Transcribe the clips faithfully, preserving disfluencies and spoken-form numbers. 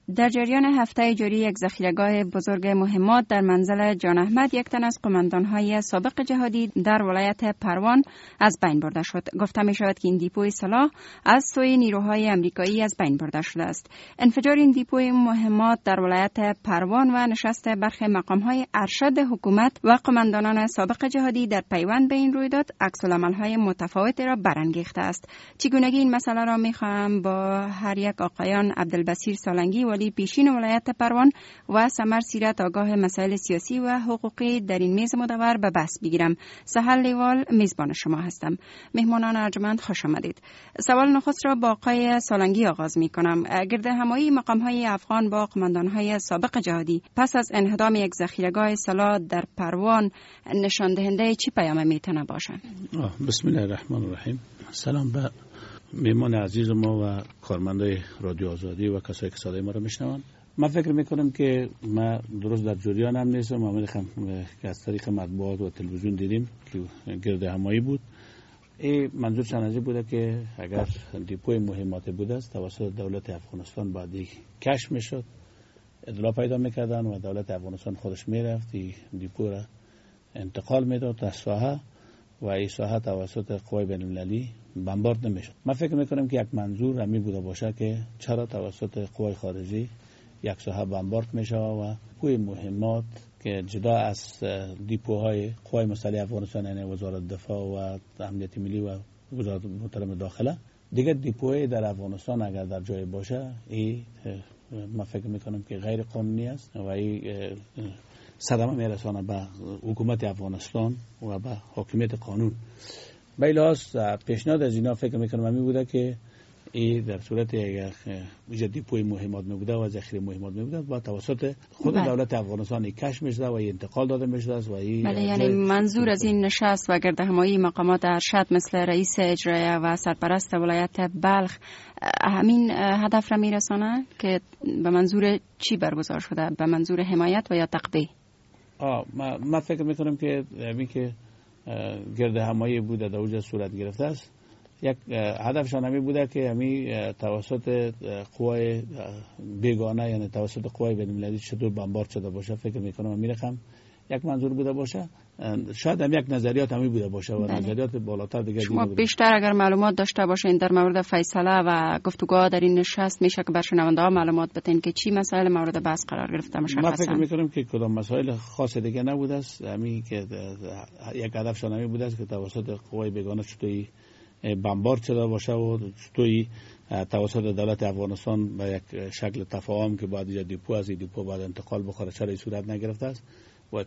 در جریان هفته جاری یک ذخیره‌گاه بزرگ مهمات در منزل جان احمد یک تن از قماندان‌های سابق جهادی در ولایت پروان از بین برده شد. گفته می‌شود که این دیپوی سلاح از سوی نیروهای آمریکایی از بین برده شده است. انفجار این دیپوی مهمات در ولایت پروان و نشست برخی مقام‌های ارشد حکومت و قماندانان سابق جهادی در پیوند به این رویداد عکس‌العمل‌های متفاوتی را برانگیخته است. چگونگی این مسئله را می‌خواهم با هر یک آقایان عبدالبصیر سالنگی ولی پیشین ولایت پروان و سمر سیرت آگاه مسائل سیاسی و حقوقی در این میز مدور به بحث بگیرم. سهل لیوال میزبان شما هستم. مهمانان ارجمند خوش آمدید. سوال نخست را با آقای سالنگی آغاز می کنم. گرد همایی مقام های افغان با قماندان های سابق جهادی پس از انهدام یک ذخیره‌گاه سلاح در پروان نشان دهنده چی پیام میتونه باشه؟ بسم الله الرحمن الرحیم. سلام به مهمان عزیز ما و کارمندای رادیو آزادی و کسایی که صدای ما را میشنوند. من فکر میکنم که ما درست در جریان هم نیستم. ما میخوام که از طریق مطبوعات و تلویزیون دیدیم که گرد همایی بود. این منظور چنانچه بوده که اگر دیپوی مهمات بوده است توسط دولت افغانستان بعدی کشف میشد، اطلاع پیدا میکردن و دولت افغانستان خودش میرفت دیپو را انتقال میداد تا ساحه و این ساحه توسط قوای بین المللی بمبارد نمیشد. من فکر میکنم که یک منظور همی بوده باشه که چرا توسط قوای خارجی یک ساحه بمبارد میشه و قوای مهمات که جدا از دیپوهای قوای مسلح افغانستان یعنی وزارت دفاع و امنیت ملی و وزارت محترم داخله دیگه دیپوهای در افغانستان اگر در جای باشه این من فکر میکنم که غیر قانونی است و این صدمه میرسانه به حکومت افغانستان و به حاکمیت قانون. به لحاظ پیشنهاد از اینا فکر میکنم همی بوده که این در صورت یک دیپوی مهمات میبوده و ذخیره مهمات میبوده با توسط خود بله. دولت افغانستان کشف میشده و انتقال داده میشده است و این بله یعنی منظور از این نشست و گرد همایی مقامات ارشد مثل رئیس اجرایی و سرپرست ولایت بلخ همین هدف را میرسانه که به منظور چی برگزار شده؟ به منظور حمایت و یا تقویه؟ آه ما, ما فکر میکنم که همین که گرد همایی بوده در اوج صورت گرفته است یک هدفشان همی بوده که همی توسط قوای بیگانه یعنی توسط قوای بین المللی چطور بمبارد شده باشه. فکر میکنم همی رقم یک منظور بوده باشه. شاید هم یک نظریات همی بوده باشه و بله. نظریات بالاتر دیگه شما بیشتر اگر معلومات داشته باشین در مورد فیصله و گفتگوها در این نشست میشه که بر شنونده ها معلومات بدین که چی مسائل مورد بحث قرار گرفته مشخصا. من فکر میکنم که کدام مسائل خاص دیگه نبوده است. همین که یک هدفشان همی بوده است که توسط قوای بیگانه چطوری بمبارد شده باشه و چطوری توسط دولت افغانستان به یک شکل تفاهم که بعد از دیپو از دیپو بعد انتقال بخوره چرا این صورت نگرفته است و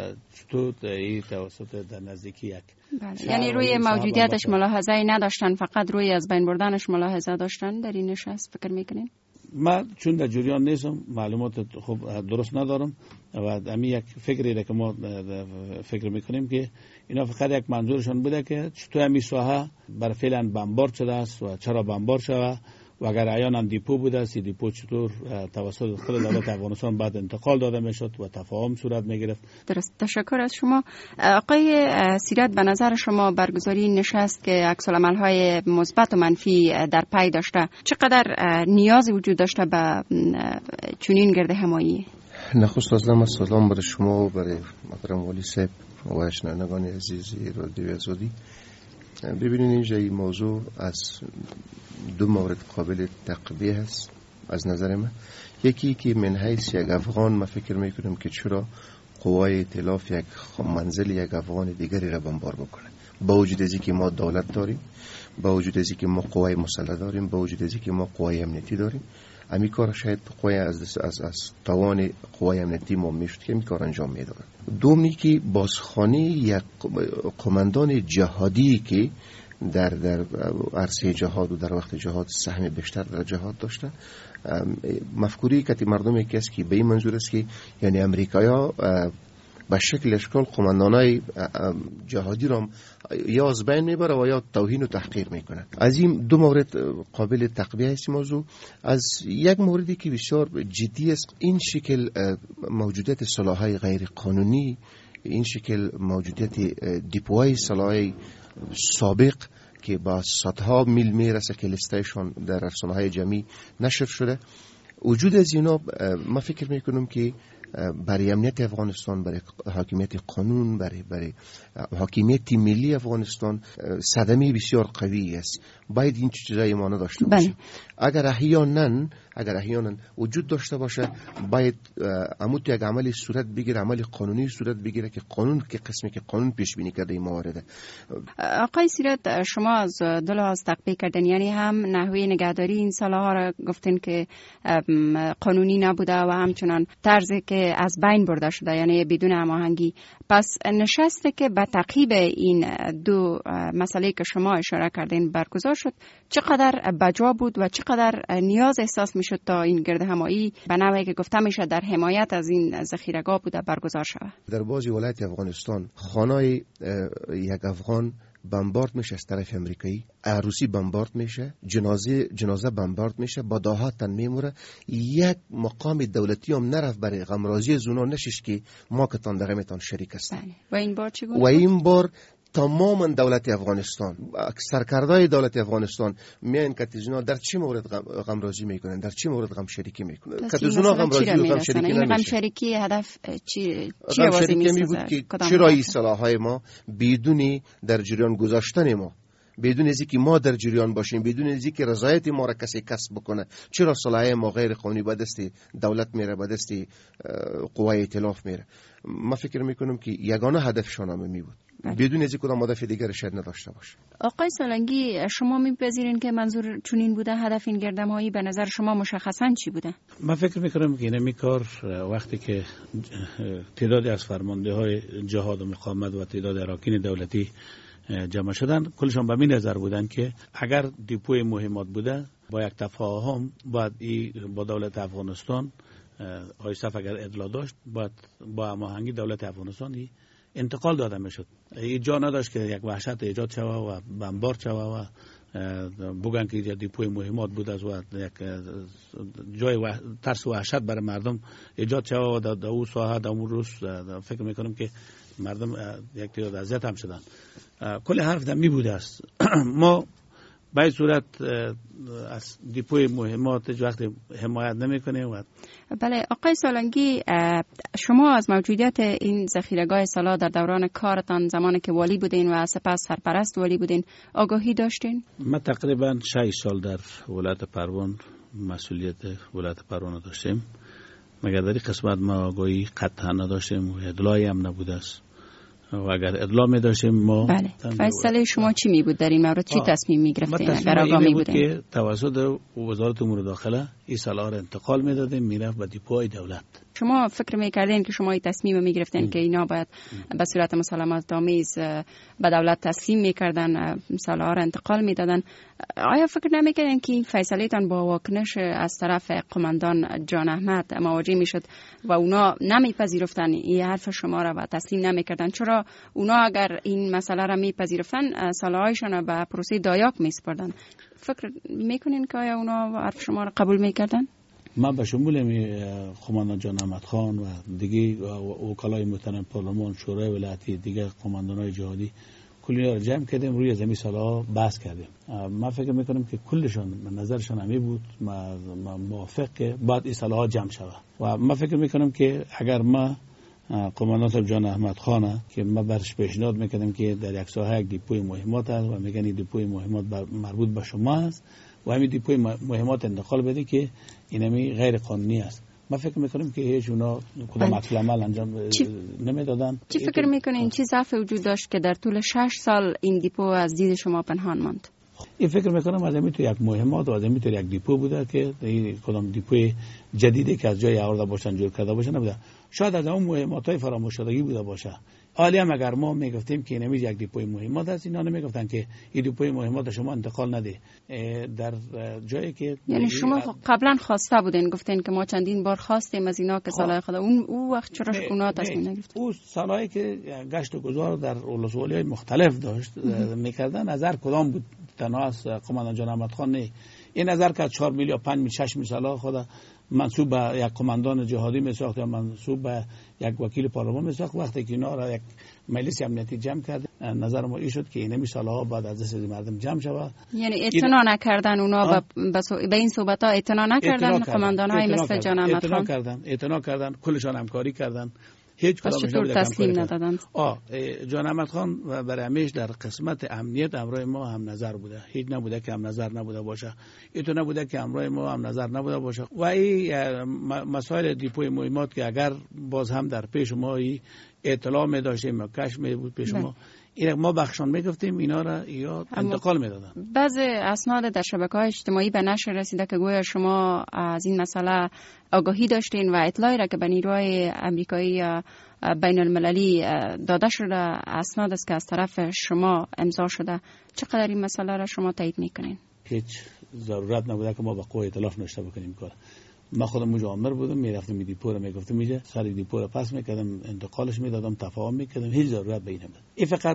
چطور این توسط در نزدیکی یک بله. یعنی روی موجودیتش ملاحظه ای نداشتن، فقط روی از بین بردنش ملاحظه داشتن در این نشست فکر میکنین؟ من چون در جریان نیستم معلومات خوب درست ندارم و همین یک فکری که ما فکر میکنیم که اینا فقط یک منظورشون بوده که چطور همین ساحه بر فعلا بمبارد شده است و چرا بمبارد شده و اگر عیانا دیپو بوده است دیپو چطور توسط خود دولت افغانستان بعد انتقال داده میشد و تفاهم صورت میگرفت. درست، تشکر از شما. آقای سیرت، به نظر شما برگزاری نشست که عکس‌العمل‌های مثبت و منفی در پی داشته چقدر نیاز وجود داشته به چنین گرد همایی؟ نخست از همه سلام برای شما و برای محترم والی صاحب و شنوندگان عزیز رادیو آزادی. ببینید اینجا این موضوع از دو مورد قابل تقویه است از نظر من. یکی که من حیث یک افغان من فکر میکنم که چرا قوای ائتلاف یک منزل یک افغان دیگری را بمبار بکنه، با وجود از اینکه ما دولت داریم، با وجود از اینکه ما قوای مسلح داریم، با وجود از اینکه ما قوای امنیتی داریم. امی کار شاید قوای از از از توان قوای امنیتی ما میشد که امی کار انجام میدادن. دومی که بازخوانی یک قماندان جهادی که در در عرصه جهاد و در وقت جهاد سهم بیشتر در جهاد داشته، مفکوری که مردم کسی که به این منظور است که یعنی امریکایا به شکل اشکال قماندانای جهادی را یا از بین میبره و یا توهین و تحقیر میکنه. از این دو مورد قابل تقویه است موضوع. از یک موردی که بسیار جدی است، این شکل موجودیت سلاح‌های غیر قانونی، این شکل موجودیت دیپوهای سلاح‌های سابق که با صدها میل میرسه که لستهشون در رسانه‌های جمعی نشر شده، وجود از اینا ما فکر میکنم که برای امنیت افغانستان، برای حاکمیت قانون، برای برای حاکمیت ملی افغانستان صدمه بسیار قوی است. باید این چیزای ما نداشته باشه. اگر احیانا اگر احیانا وجود داشته باشه، باید عمود یک عمل صورت بگیره، عمل قانونی صورت بگیره که قانون که قسمی که قانون پیش بینی کرده این موارد. آقای سیرت، شما از دو لحاظ تقبیح کردن، یعنی هم نحوه نگهداری این سلاح را گفتین که قانونی نبوده و همچنان طرزی که از بین برده شده، یعنی بدون هماهنگی. پس نشسته که به تعقیب این دو مسئله که شما اشاره کردین برگزار شد، چقدر بجا بود و چقدر نیاز احساس میشد تا این گرد همایی به نوعی که گفته میشه در حمایت از این ذخیره‌گاه بوده برگزار شود؟ در بعضی ولایت افغانستان خانه یک افغان بمبارد میشه از طرف امریکایی، عروسی بمبارد میشه، جنازه جنازه بمبارد میشه، با داها تن میموره. یک مقام دولتی هم نرفت برای غمرازی زونا نشش که ما کتان در غمتان شریک هستیم. و این بار چگونه؟ و این بار تماما دولت افغانستان، سرکردای دولت افغانستان میان کتیزونا در چه مورد غم رازی میکنن، در چه مورد غم شریکی میکنن. کتیزونا غم رازی و غم شریکی نمیشه. غم شریکی هدف چی چی واسه میسازه؟ که چرا این سلاح‌های ما بدون در جریان گذاشتن ما، بدون از اینکه ما در جریان باشیم، بدون از اینکه رضایت ما را کسی کسب بکنه، چرا سلاح ما غیر قانونی به دست دولت میره، به دست قوای ائتلاف میره؟ ما فکر میکنم که یگانه هدفشان هم می بود، بدون از کدام هدف دیگر شاید نداشته باشه. آقای سالنگی، شما میپذیرین که منظور چنین بوده؟ هدف این گردهمایی به نظر شما مشخصا چی بوده؟ من فکر میکنم که این کار وقتی که تعدادی از فرمانده های جهاد و مقاومت و تعداد اراکین دولتی جمع شدن، کلشان به این نظر بودن که اگر دیپوی مهمات بوده با یک تفاهم باید با دولت افغانستان آیسف اگر ادعا داشت باید با هماهنگی دولت افغانستان انتقال داده میشد. این جا نداشت که یک وحشت ایجاد شوه و بمبارد شوه و بگن که دیپوی مهمات بود از و یک جای و ترس و وحشت برای مردم ایجاد شوه و در او ساحه در اون روز فکر میکنم که مردم یک تعداد اذیت هم شدن. کل حرف در می بوده است. ما به این صورت از دیپوی مهمات وقت حمایت نمی کنیم. و بله آقای سالنگی، شما از موجودیت این ذخیره‌گاه سلاح در دوران کارتان زمانی که والی بودین و سپس سرپرست والی بودین آگاهی داشتین؟ ما تقریبا شش سال در ولایت پروان مسئولیت ولایت پروان داشتیم، مگر در این قسمت ما آگاهی قطعا نداشتیم و ادعایی هم نبوده است. و اگر ادعا می داشتیم ما بله. فیصله شما چی می بود در این مورد؟ چی تصمیم می گرفتین اگر آگاه می بودین؟ که توسط وزارت امور داخله این سلاح را انتقال می دادیم میرفت به دیپوهای دولت. شما فکر می کردین که شما این تصمیم می گرفتین که اینا باید به صورت مسالمت آمیز به دولت تسلیم می کردن، سلاح را انتقال می دادن؟ آیا فکر نمی کردین که این فیصله تان با واکنش از طرف قماندان جان احمد مواجه می شد و اونا نمی پذیرفتن این حرف شما را و تسلیم نمی کردن؟ چرا اونا اگر این مسئله را می پذیرفتن سلاحایشان را به پروسه دایاک می سپردن؟ فکر می کنین که آیا اونا حرف شما را قبول می کردن؟ ما به شمول قماندان جان احمد خان و دیگه وکلای محترم پارلمان، شورای ولایتی، دیگه قماندانای جهادی کلی را جمع کردیم، روی زمین سلاح بحث کردیم. ما فکر میکنم که کلشان نظرشان همی بود ما موافق که بعد این سلاح جمع شود. و ما فکر میکنم که اگر ما قماندان صاحب جان احمد خان که ما برش پیشنهاد میکردیم که در یک ساحه یک دیپوی مهمات است و میگن این دیپوی مهمات مربوط به شما است و همین دیپوی مهمات انتقال بده که اینمی غیر قانونی است، ما فکر میکنیم که هیچ اونا کدام عکس العمل انجام نمیدادن. چی فکر میکنین چی ضعف وجود داشت که در طول شش سال این دیپو از دید شما پنهان ماند؟ این فکر میکنم از همین تو یک مهمات و از همین تو یک دیپو بوده که این کدام دیپوی جدیدی که از جای آورده باشن جور کرده باشن نبوده، شاید از اون مهمات‌های فراموش شدگی بوده باشه. حالی هم اگر ما میگفتیم که نمیز یک دیپوی مهمات است، اینا نمیگفتن که این دیپوی مهمات شما انتقال نده در جایی که یعنی شما قبلا خواسته بودین، گفتین که ما چندین بار خواستیم از اینا که سلاح خدا اون او وقت چرا اونا تصمیم نگرفتن؟ او سلاحی که گشت و گذار در ولسوالی‌های مختلف داشت میکردن، نظر کدام بود؟ تنها از قماندان جان احمد خان نه، این نظر که چهار میلیون پنج میلیون شش میلیون سلاح خدا منصوب به یک قماندان جهادی میساخت یا منصوب به یک وکیل پارلمان میساخت. وقتی که اینا را یک مجلس امنیتی جمع کرد، نظر ما این شد که این مثالها بعد از دست مردم جمع شود. یعنی اعتنا نکردن اونا به این صحبت ها اعتنا نکردن قماندان های مثل جان احمد خان. اعتنا کردن اعتنا کردن کلشان همکاری کردن، هیچ کدامش تسلیم ندادند. آه جان احمد خان برای همیشه در قسمت امنیت امروی ما هم نظر بوده، هیچ نبوده که هم نظر نبوده باشه، اینطور نبوده که امروی ما هم نظر نبوده باشه. و این مسائل دیپوی مهمات که اگر باز هم در پیش ما اطلاع می داشتیم و کشف می بود پیش ما، این ما بخشان میگفتیم اینا را یا انتقال میدادن. بعضی اسناد در شبکه‌های اجتماعی به نشر رسیده که گویا شما از این مسئله آگاهی داشتین و اطلاعی را که به نیروهای آمریکایی بین المللی داده شده اسناد است که از طرف شما امضا شده. چقدر این مسئله را شما تایید میکنین؟ هیچ ضرورت نبوده که ما با قوه اطلاف نشته بکنیم کار. ما خودم مجامر بودم، میرفتم می دیپو رو میگفتم میجه سر دیپو رو پس میکردم، انتقالش میدادم، تفاهم میکردم، هیچ ضرورت به این نبود. این فقط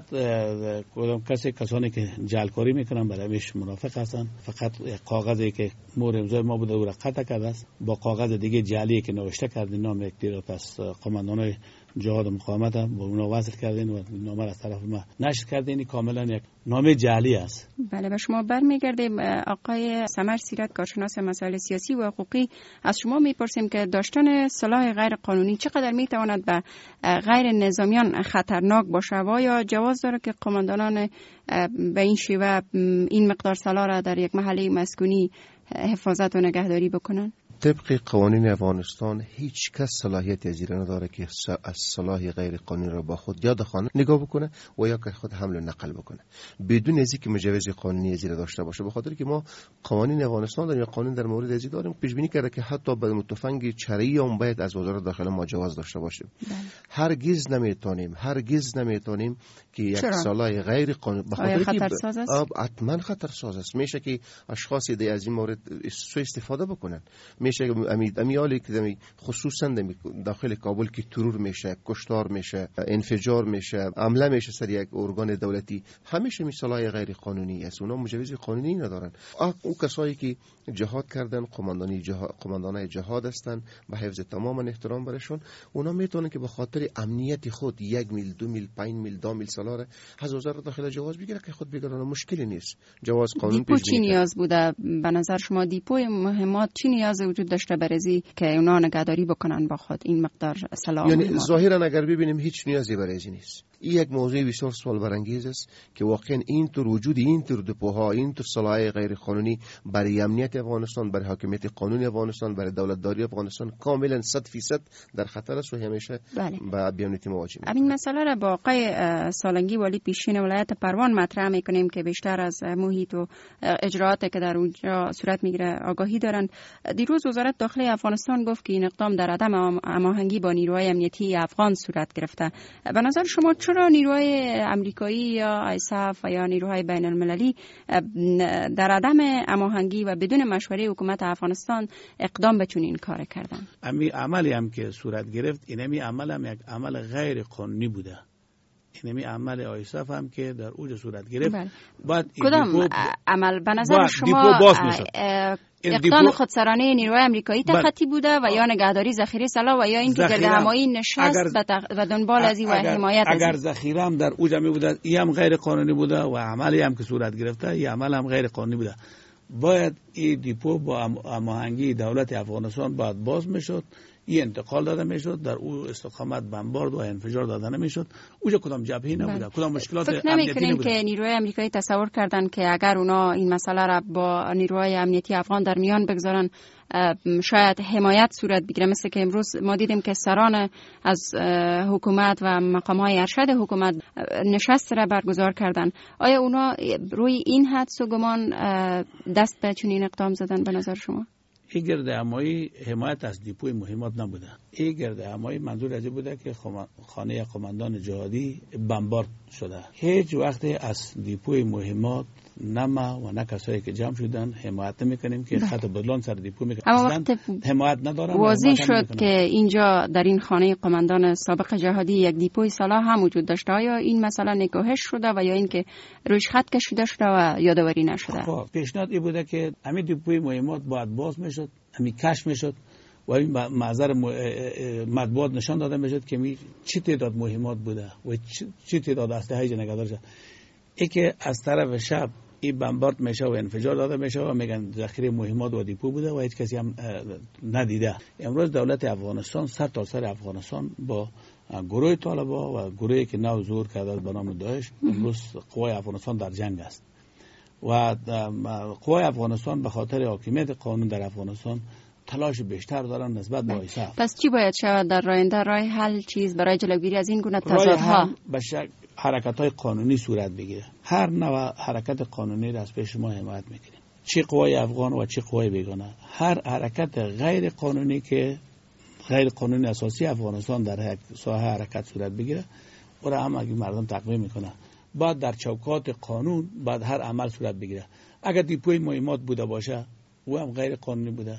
کدام کسی کسانی که جعلکاری میکنن برای همیش منافق هستن. فقط کاغذی که مور امضای ما بوده او را قطع کرده است، با کاغذ دیگه جعلی که نوشته کردین نام یک تیر پس قماندانای جهاد مقاومت با اونا وصل کردین و نامه از طرف ما نشر کردین. کاملا یک نامه جعلی است. بله به شما برمیگردیم. آقای سمر سیرت، کارشناس مسائل سیاسی و حقوقی، از شما میپرسیم که داشتن سلاح غیر قانونی چقدر میتواند به غیر نظامیان خطرناک باشه و یا جواز داره که قماندانان به این شیوه این مقدار سلاح را در یک محله مسکونی حفاظت و نگهداری بکنن؟ طبق قوانین افغانستان هیچ کس صلاحیت از این نداره که از سلاح غیر قانونی را با خود یا در خانه نگاه بکنه و یا که خود حمل و نقل بکنه بدون از اینکه مجوز قانونی از این داشته باشه. به خاطر که ما قوانین افغانستان داریم یا قانون در مورد از این داریم، پیش بینی کرده که حتی به تفنگ چرایی هم باید از وزارت داخله ما جواز داشته باشیم. بله. هرگز نمیتونیم هرگز نمیتونیم که یک سلاح غیر قانونی به خاطر که حتما خطرساز است. میشه که اشخاص دی از این مورد سوء استفاده بکنن. میشه امید امیالی که خصوصا داخل کابل که ترور میشه، کشتار میشه، انفجار میشه، حمله میشه سر یک ارگان دولتی، همیشه مثالای غیر قانونی است. اونا مجوز قانونی ندارن. او کسایی که جهاد کردن، قماندانی جهاد، قماندانای جهاد هستن، به حفظ تمام احترام برشون، اونا میتونن که به خاطر امنیت خود یک میل، دو میل، پنج میل، دو میل سالاره از وزارت داخله جواز بگیره که خود بگیرن، مشکلی نیست. جواز قانون دیپو چی نیاز بوده به نظر شما؟ دیپوی مهمات چی نیاز وجود داشته برای که اونا نگهداری بکنن با خود این مقدار سلاح؟ یعنی ظاهرا اگر ببینیم هیچ نیازی برای این نیست. این یک موضوع بسیار سوال برانگیز است که واقعا این طور وجود این طور دپوها، این طور سلاح غیر قانونی برای امنیت افغانستان، برای حاکمیت قانونی افغانستان، برای دولتداری افغانستان کاملا صد فیصد در خطر است و همیشه با بیانیتی مواجه میشیم. این مسئله را با آقای سالنگی والی پیشین ولایت پروان مطرح میکنیم که بیشتر از محیط و اجراعاتی که در اونجا صورت میگیره آگاهی دارند. دیروز وزارت داخلی افغانستان گفت که این اقدام در عدم هماهنگی با نیروهای امنیتی افغان صورت گرفته. به نظر شما چرا نیروهای آمریکایی یا آیساف و یا نیروهای بین المللی در عدم هماهنگی و بدون مشوره حکومت افغانستان اقدام به چنین کار کردن؟ امی عملی هم که صورت گرفت، اینمی عمل هم یک عمل غیر قانونی بوده. اینمی عمل آیساف هم که در اوج صورت گرفت. بعد کدام عمل به نظر شما اقدام خودسرانه نیروهای آمریکایی تخطی بوده و یا نگهداری ذخیره سلاح و یا اینکه گرد همایی نشست و دنبال از این و حمایت از اگر ذخیره هم در اوج می بوده، این هم غیر قانونی بوده و عملی هم که صورت گرفته این عمل هم غیر قانونی بوده. باید این دیپو با هماهنگی دولت افغانستان باید باز میشد، این انتقال داده میشد، در او استقامت بمبارد و انفجار داده نمیشد. اونجا کدام جبهه‌ای نبوده، کدام مشکلات امنیتی نبوده. که نیروهای آمریکایی تصور کردن که اگر اونا این مسئله را با نیروهای امنیتی افغان در میان بگذارن شاید حمایت صورت بگیره، مثل که امروز ما دیدیم که سران از حکومت و مقام‌های ارشد حکومت نشست را برگزار کردن. آیا اونا روی این حدس و گمان دست به چنین اقدام زدن به نظر شما؟ این گرد همایی حمایت از دیپوی مهمات نبوده. این گرد همایی منظور از بوده که خانه قماندان جهادی بمبارد شده. هیچ وقت از دیپوی مهمات نه ما و نه کسایی که جمع شدن حمایت نمیکنیم که خط بدلان سر دیپو میکنن، حمایت ندارن. واضح شد که اینجا در این خانه قماندان سابق جهادی یک دیپوی سلاح هم وجود داشته. آیا این مسئله نگاهش شده و یا اینکه روش خط کشیده شده و یادآوری نشده؟ خب پیشنهاد این بوده که همین دیپوی مهمات باید باز میشد، همین کشف میشد و این معذر مطبوعات نشان داده میشد که می چه تعداد مهمات بوده و چه تعداد اسلحه جنگدار شد. ای که از طرف شب این بمبارد میشه و انفجار داده میشه و میگن ذخیره مهمات و دیپو بوده و هیچ کسی هم ندیده. امروز دولت افغانستان سر تا سر افغانستان با گروه طالبان و گروهی که نو ظهور کرده به نام داعش امروز قوای افغانستان در جنگ است و قوای افغانستان به خاطر حاکمیت قانون در افغانستان تلاش بیشتر دارن نسبت به ایساف. پس چی باید شود در آینده؟ راه حل چیز برای جلوگیری از این گونه تضادها؟ به شک حرکت‌های قانونی صورت بگیره. هر نوع حرکت قانونی را از پیش ما حمایت میکنیم، چه قوای افغان و چه قوای بیگانه. هر حرکت غیر قانونی که غیر قانونی اساسی افغانستان در ساحه حرکت صورت بگیره او را هم اگه مردم تقویه میکنه بعد در چوکات قانون بعد هر عمل صورت بگیره. اگر دیپوی مهمات بوده باشه او هم غیر قانونی بوده.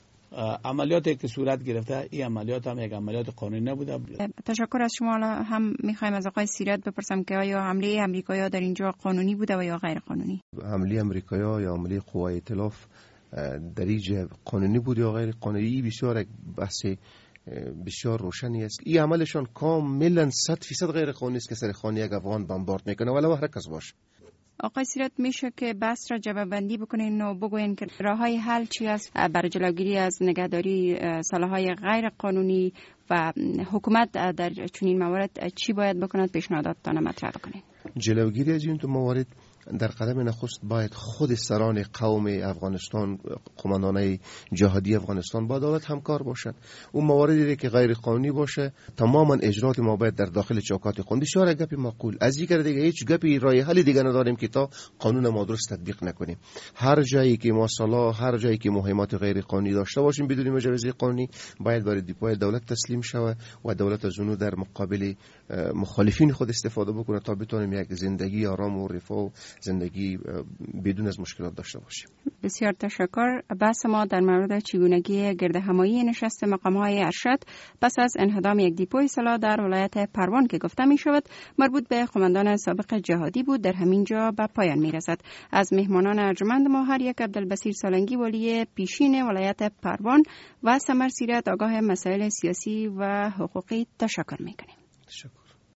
عملیاتی که صورت گرفته این عملیات هم یک عملیات قانونی نبوده. تشکر از شما. هم میخوایم از آقای سیرت بپرسم که آیا حمله امریکایی‌ها در اینجا قانونی بوده و یا غیر قانونی؟ حمله امریکایی‌ها یا حمله قوای ائتلاف در اینجا قانونی بود یا غیر قانونی بسیار بحث بسیار روشنی است. این عملشان کاملا صد فیصد غیر قانونی است که سر خانه یک افغان بمبارد میکنه ولو هر کس باشه. آقای سیرت میشه که بحث را جوابندی بکنین و بگوین که راههای حل چی است برای جلوگیری از نگهداری سلاح‌های غیر قانونی و حکومت در چنین موارد چی باید بکند؟ پیشنهاداتتان مطرح بکنین. جلوگیری از این تو موارد در قدم نخست باید خود سران قوم افغانستان، قماندانای جهادی افغانستان با دولت همکار باشند. اون مواردی که غیر قانونی باشه تماما اجرات ما باید در داخل چوکات قانونی. بسیار گپی معقول. از این دیگه هیچ گپی راه حل دیگه نداریم که تا قانون ما درست تطبیق نکنیم. هر جایی که ما صلاح، هر جایی که مهمات غیر قانونی داشته باشیم بدون مجوز قانونی باید وارد دیپوی دولت تسلیم شود و دولت از اون در مقابل مخالفین خود استفاده بکنه تا بتونیم یک زندگی آرام و رفاه زندگی بدون از مشکلات داشته باشیم. بسیار تشکر. بحث ما در مورد چگونگی گردهمایی نشست مقام‌های ارشد پس از انهدام یک دیپوی سلاح در ولایت پروان که گفته می شود مربوط به قماندان سابق جهادی بود در همین جا به پایان می رسد. از مهمانان ارجمند ما هر یک عبدالبصیر سالنگی والی پیشین ولایت پروان و سمر سیرت آگاه مسائل سیاسی و حقوقی تشکر می کنیم. تشکر.